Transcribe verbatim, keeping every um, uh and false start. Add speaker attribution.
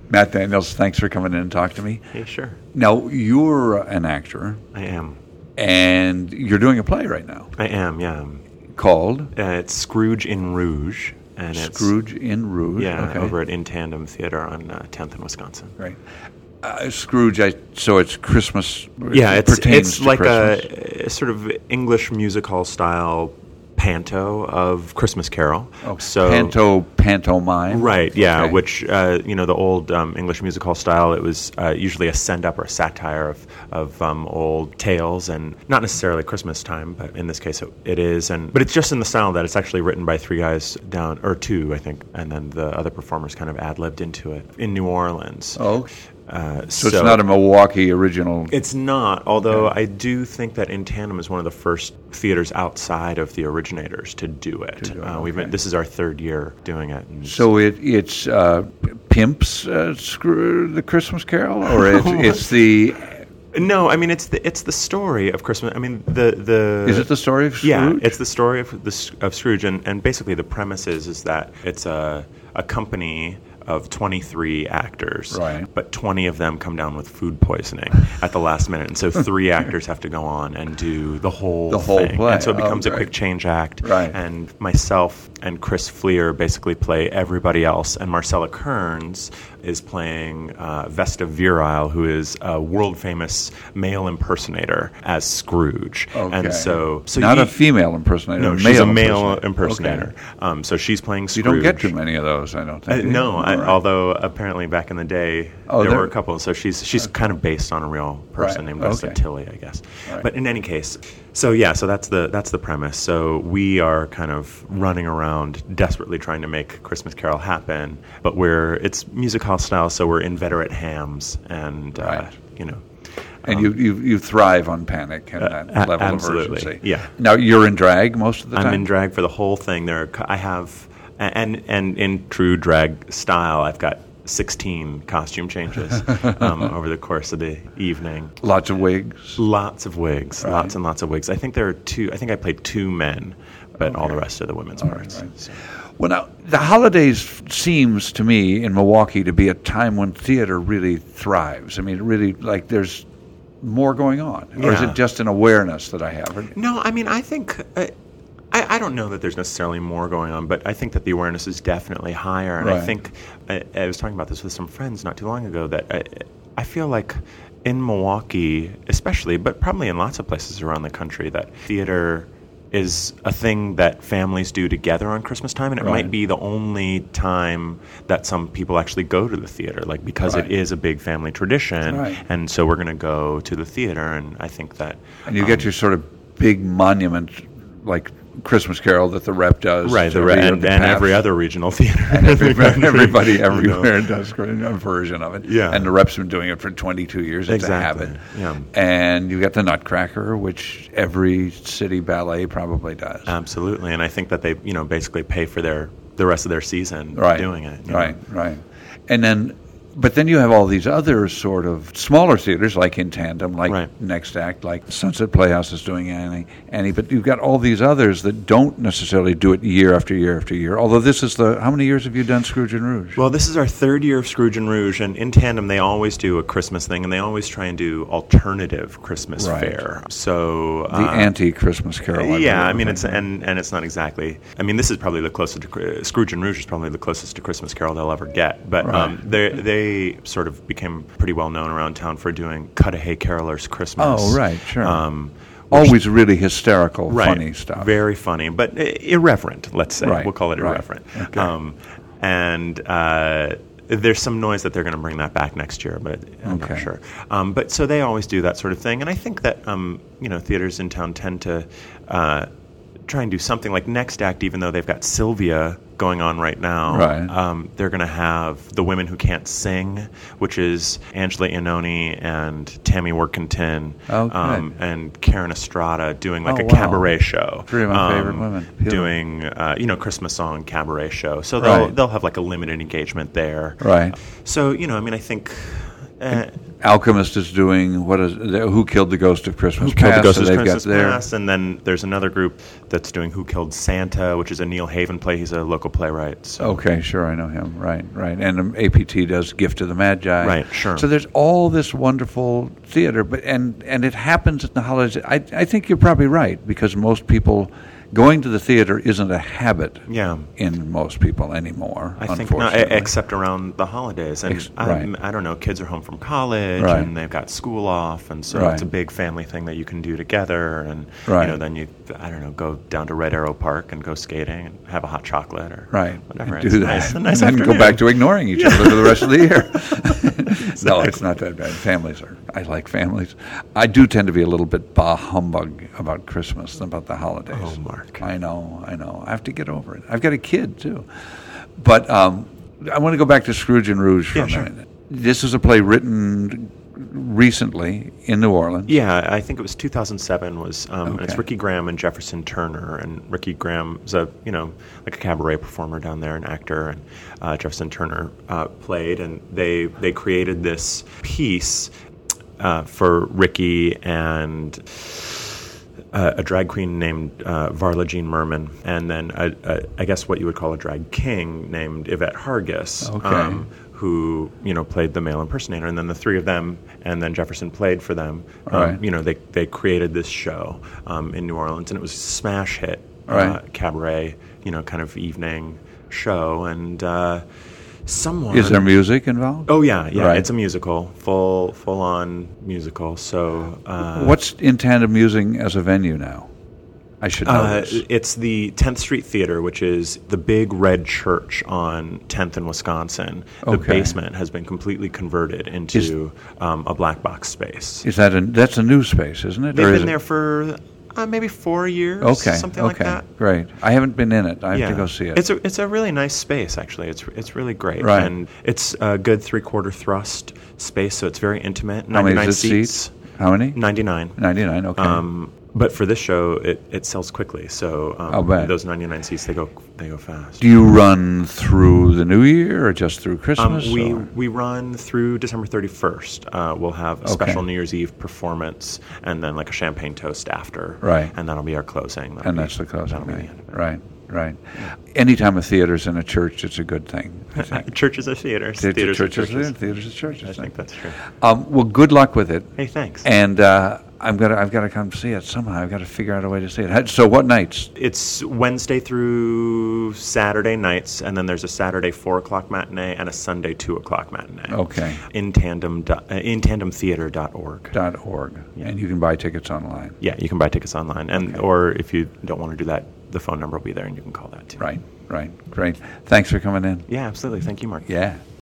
Speaker 1: Matt Daniels, thanks for coming in and talking to me.
Speaker 2: Hey, sure.
Speaker 1: Now, you're an actor.
Speaker 2: I am.
Speaker 1: And you're doing a play right now.
Speaker 2: I am, yeah.
Speaker 1: Called?
Speaker 2: Uh, it's Scrooge in Rouge. And
Speaker 1: Scrooge
Speaker 2: it's,
Speaker 1: in Rouge?
Speaker 2: Yeah,
Speaker 1: okay.
Speaker 2: Over at In Tandem Theater on uh, tenth in Wisconsin.
Speaker 1: Right. Uh, Scrooge, I, so it's Christmas.
Speaker 2: Yeah,
Speaker 1: it
Speaker 2: it's,
Speaker 1: pertains
Speaker 2: it's
Speaker 1: to
Speaker 2: like
Speaker 1: Christmas.
Speaker 2: a, a sort of English music hall style panto of Christmas Carol.
Speaker 1: Oh,
Speaker 2: so
Speaker 1: panto, pantomime.
Speaker 2: Right, yeah,
Speaker 1: okay.
Speaker 2: which, uh, you know, the old um, English music hall style, it was uh, usually a send-up or a satire of, of um, old tales, and not necessarily Christmas time, but in this case it, it is. And But it's just in the style that it's actually written by three guys down, or two, I think, and then the other performers kind of ad-libbed into it in New Orleans.
Speaker 1: Oh,
Speaker 2: Uh,
Speaker 1: so,
Speaker 2: so
Speaker 1: it's not a Milwaukee original.
Speaker 2: It's not, although
Speaker 1: Okay.
Speaker 2: I do think that In Tandem is one of the first theaters outside of the originators to do it.
Speaker 1: To do it,
Speaker 2: uh, we've been,
Speaker 1: okay.
Speaker 2: this is our third year doing it. And
Speaker 1: So it it's uh, Pimp's uh, Scroo- the Christmas Carol, or it's, it's the
Speaker 2: no, I mean it's the it's the story of Christmas. I mean the the
Speaker 1: is it the story of Scrooge?
Speaker 2: Yeah, it's the story of the S- of Scrooge, and, and basically the premise is is that it's a a company of twenty-three actors,
Speaker 1: Right.
Speaker 2: but twenty of them come down with food poisoning at the last minute, and so three actors have to go on and do the whole
Speaker 1: The whole
Speaker 2: thing.
Speaker 1: play.
Speaker 2: And so it becomes
Speaker 1: Oh,
Speaker 2: a
Speaker 1: right.
Speaker 2: quick change act.
Speaker 1: Right.
Speaker 2: And myself and Chris Fleer basically play everybody else, and Marcella Kearns is playing uh, Vesta Virile, who is a world famous male impersonator as Scrooge.
Speaker 1: Okay.
Speaker 2: And so, so
Speaker 1: not
Speaker 2: you,
Speaker 1: a female impersonator.
Speaker 2: no,
Speaker 1: a
Speaker 2: she's
Speaker 1: male
Speaker 2: a male
Speaker 1: impersonator.
Speaker 2: impersonator.
Speaker 1: Okay.
Speaker 2: Um, so she's playing
Speaker 1: You
Speaker 2: Scrooge.
Speaker 1: don't get too many of those, I don't
Speaker 2: Uh,
Speaker 1: think.
Speaker 2: no,
Speaker 1: All
Speaker 2: I,
Speaker 1: right.
Speaker 2: although apparently back in the day
Speaker 1: Oh,
Speaker 2: there
Speaker 1: there-
Speaker 2: were a couple. So she's she's kind of based on a real person
Speaker 1: Right,
Speaker 2: named Vesta
Speaker 1: okay.
Speaker 2: Tilly, I guess.
Speaker 1: Right.
Speaker 2: But in any case, so yeah, so that's the that's the premise. So we are kind of running around desperately trying to make Christmas Carol happen, but we're it's music hall style, so we're inveterate hams, and uh,
Speaker 1: Right.
Speaker 2: you know.
Speaker 1: And
Speaker 2: um,
Speaker 1: you, you you thrive on panic and that
Speaker 2: a-
Speaker 1: level
Speaker 2: absolutely,
Speaker 1: of urgency.
Speaker 2: yeah.
Speaker 1: Now you're in drag most of the time.
Speaker 2: I'm in drag for the whole thing. There, are, co- I have, and and in true drag style, I've got sixteen costume changes um, over the course of the evening.
Speaker 1: Lots of wigs.
Speaker 2: Lots of wigs,
Speaker 1: Right.
Speaker 2: lots and lots of wigs. I think there are two. I think I played two men, but all
Speaker 1: Okay.
Speaker 2: the rest are the women's
Speaker 1: All right,
Speaker 2: parts.
Speaker 1: right.
Speaker 2: So-
Speaker 1: Well, now the holidays seems to me in Milwaukee to be a time when theater really thrives. I mean, really, like there's more going on, or is
Speaker 2: Yeah.
Speaker 1: it just an awareness that I have?
Speaker 2: No, I mean, I think. Uh, I, I don't know that there's necessarily more going on, but I think that the awareness is definitely higher. And I
Speaker 1: Right.
Speaker 2: think I, I was talking about this with some friends not too long ago that I, I feel like in Milwaukee, especially, but probably in lots of places around the country, that theater is a thing that families do together on Christmas time, and it
Speaker 1: Right.
Speaker 2: might be the only time that some people actually go to the theater, like because
Speaker 1: Right.
Speaker 2: it is a big family tradition,
Speaker 1: Right.
Speaker 2: and so we're going to go to the theater, and I think that
Speaker 1: And you get
Speaker 2: um,
Speaker 1: your sort of big monument, like Christmas Carol that the Rep does,
Speaker 2: right, the,
Speaker 1: every
Speaker 2: re-
Speaker 1: year
Speaker 2: and,
Speaker 1: at
Speaker 2: and
Speaker 1: the
Speaker 2: every
Speaker 1: P A F.
Speaker 2: other regional theater.
Speaker 1: And every, everybody
Speaker 2: You know.
Speaker 1: everywhere does a version of it.
Speaker 2: Yeah.
Speaker 1: And the Rep's been doing it for twenty-two years. It's
Speaker 2: Exactly,
Speaker 1: a habit.
Speaker 2: yeah.
Speaker 1: And you got the Nutcracker, which every city ballet probably does.
Speaker 2: Absolutely, and I think that they, you know, basically pay for their the rest of their season
Speaker 1: right.
Speaker 2: doing it. you know.
Speaker 1: Right, right. And then, but then you have all these other sort of smaller theaters, like In Tandem, like
Speaker 2: Right.
Speaker 1: Next Act, like Sunset Playhouse is doing Annie, Annie. But you've got all these others that don't necessarily do it year after year after year. Although this is the, how many years have you done Scrooge and Rouge?
Speaker 2: Well, this is our third year of Scrooge and Rouge, and In Tandem they always do a Christmas thing, and they always try and do alternative Christmas
Speaker 1: Right.
Speaker 2: fare. So
Speaker 1: the
Speaker 2: uh,
Speaker 1: anti-Christmas Carol. I
Speaker 2: yeah, I
Speaker 1: believe.
Speaker 2: mean it's and and it's not exactly. I mean this is probably the closest to Chri- Scrooge and Rouge is probably the closest to Christmas Carol they'll ever get. But
Speaker 1: Right.
Speaker 2: um, they they sort of became pretty well known around town for doing Cudahy Carolers Christmas.
Speaker 1: Oh, right, sure.
Speaker 2: Um,
Speaker 1: Always really hysterical,
Speaker 2: right,
Speaker 1: funny stuff.
Speaker 2: Very funny, but i- irreverent. Let's say
Speaker 1: Right,
Speaker 2: we'll call it
Speaker 1: right.
Speaker 2: irreverent.
Speaker 1: Okay.
Speaker 2: Um, and uh, there's some noise that they're going to bring that back next year, but I'm
Speaker 1: Okay.
Speaker 2: not sure. Um, but so they always do that sort of thing, and I think that um, you know theaters in town tend to uh, try and do something like Next Act, even though they've got Sylvia going on right now.
Speaker 1: Right.
Speaker 2: Um, they're going to have The Women Who Can't Sing, which is Angela Iannone and Tammy Workington
Speaker 1: Oh, good.
Speaker 2: um, and Karen Estrada doing like
Speaker 1: Oh,
Speaker 2: a
Speaker 1: wow.
Speaker 2: cabaret show.
Speaker 1: Three of my favorite women. Beautiful.
Speaker 2: Doing, uh, you know, Christmas song cabaret show. So they'll,
Speaker 1: Right.
Speaker 2: they'll have like a limited engagement there.
Speaker 1: Right.
Speaker 2: So, you know, I mean, I think... Uh,
Speaker 1: Alchemist is doing, what is, Who Killed the Ghost of Christmas
Speaker 2: Who Killed
Speaker 1: Past?
Speaker 2: the Ghost
Speaker 1: so
Speaker 2: of
Speaker 1: they've
Speaker 2: Christmas
Speaker 1: got their-
Speaker 2: Past, and then there's another group that's doing Who Killed Santa, which is a Neil Haven play. He's a local playwright. So.
Speaker 1: Okay, sure, I know him. Right, right. And um, A P T does Gift of the Magi.
Speaker 2: Right, sure.
Speaker 1: So there's all this wonderful theater, but and and it happens at the holidays. I I think you're probably right, because most people going to the theater isn't a habit.
Speaker 2: Yeah.
Speaker 1: In most people anymore.
Speaker 2: I think not,
Speaker 1: unfortunately.
Speaker 2: except around the holidays, and
Speaker 1: Ex-
Speaker 2: I,
Speaker 1: right.
Speaker 2: I don't know. Kids are home from college,
Speaker 1: Right.
Speaker 2: and they've got school off, and so
Speaker 1: Right.
Speaker 2: it's a big family thing that you can do together. And
Speaker 1: Right.
Speaker 2: you know, then you, I don't know, go down to Red Arrow Park and go skating and have a hot chocolate or
Speaker 1: Right.
Speaker 2: whatever.
Speaker 1: And
Speaker 2: It's
Speaker 1: do that.
Speaker 2: nice, a nice
Speaker 1: and then go
Speaker 2: afternoon.
Speaker 1: back to ignoring each other for the rest of the year. No, it's not that bad. Families are, I like families. I do tend to be a little bit bah humbug about Christmas than about the holidays.
Speaker 2: Oh, Mark.
Speaker 1: I know, I know. I have to get over it. I've got a kid, too. But um, I want to go back to Scrooge and Rouge for
Speaker 2: Yeah,
Speaker 1: a
Speaker 2: sure.
Speaker 1: minute. This is a play written recently in New Orleans.
Speaker 2: Yeah, I think it was two thousand seven. Was um, and it's
Speaker 1: Okay.
Speaker 2: Ricky Graham and Jefferson Turner, and Ricky Graham is a you know like a cabaret performer down there, an actor, and uh, Jefferson Turner uh, played, and they they created this piece uh, for Ricky and uh, a drag queen named uh, Varla Jean Merman, and then a, a, I guess what you would call a drag king named Yvette Hargis.
Speaker 1: Okay.
Speaker 2: Who you know played the male impersonator, and then the three of them, and then Jefferson played for them. Um,
Speaker 1: Right.
Speaker 2: You know, they they created this show um, in New Orleans, and it was a smash hit uh,
Speaker 1: Right.
Speaker 2: cabaret, you know, kind of evening show. And uh, someone
Speaker 1: Is there music involved?
Speaker 2: Oh yeah, yeah,
Speaker 1: Right.
Speaker 2: it's a musical, full full on musical. So uh,
Speaker 1: What's in tandem using as a venue now? I should know
Speaker 2: Uh,
Speaker 1: this.
Speaker 2: it's the tenth Street Theater, which is the big red church on tenth in Wisconsin. The
Speaker 1: Okay.
Speaker 2: basement has been completely converted into um, a black box space.
Speaker 1: Is that a, that's a new space, isn't it?
Speaker 2: They've
Speaker 1: Or is
Speaker 2: been
Speaker 1: it-
Speaker 2: there for uh, maybe four years,
Speaker 1: Okay,
Speaker 2: something
Speaker 1: okay,
Speaker 2: like that.
Speaker 1: great. I haven't been in it. I have
Speaker 2: Yeah,
Speaker 1: to go see it.
Speaker 2: It's a it's a really nice space actually. It's it's really great,
Speaker 1: Right.
Speaker 2: and it's a good three quarter thrust space, so it's very intimate.
Speaker 1: How many
Speaker 2: ninety-nine
Speaker 1: is it seats? How many?
Speaker 2: Ninety-nine.
Speaker 1: ninety-nine, okay.
Speaker 2: Um, but for this show, it, it sells quickly. So um,
Speaker 1: I'll bet.
Speaker 2: those ninety-nine seats, they go they go fast.
Speaker 1: Do you run through the New Year or just through
Speaker 2: Um,
Speaker 1: Christmas?
Speaker 2: we
Speaker 1: or-
Speaker 2: we run through December thirty-first. Uh, we'll have a special
Speaker 1: Okay.
Speaker 2: New Year's Eve performance, and then like a champagne toast after.
Speaker 1: Right.
Speaker 2: And that'll be our closing. That'll
Speaker 1: and
Speaker 2: be-
Speaker 1: that's the closing
Speaker 2: that'll be the
Speaker 1: night.
Speaker 2: end of it.
Speaker 1: Right, right. Anytime a theater's in a church, it's a good thing. I think.
Speaker 2: Churches are theaters.
Speaker 1: Theater-
Speaker 2: Theaters are
Speaker 1: churches,
Speaker 2: churches.
Speaker 1: are- theaters are churches.
Speaker 2: I think that's true.
Speaker 1: Um, well, good luck with it.
Speaker 2: Hey, thanks.
Speaker 1: And uh, I'm gonna, I've got to come see it somehow. I've got to figure out a way to see it. How- So, what nights?
Speaker 2: It's Wednesday through Saturday nights, and then there's a Saturday four o'clock matinee and a Sunday two o'clock matinee.
Speaker 1: Okay.
Speaker 2: In tandem, do- uh, in tandem theater dot org.
Speaker 1: Dot org, and you can buy tickets online.
Speaker 2: Yeah, you can buy tickets online, and
Speaker 1: Okay.
Speaker 2: or if you don't want to do that, the phone number will be there, and you can call that too.
Speaker 1: Right, right, great. Thanks for coming in.
Speaker 2: Yeah, absolutely. Thank you, Mark.
Speaker 1: Yeah.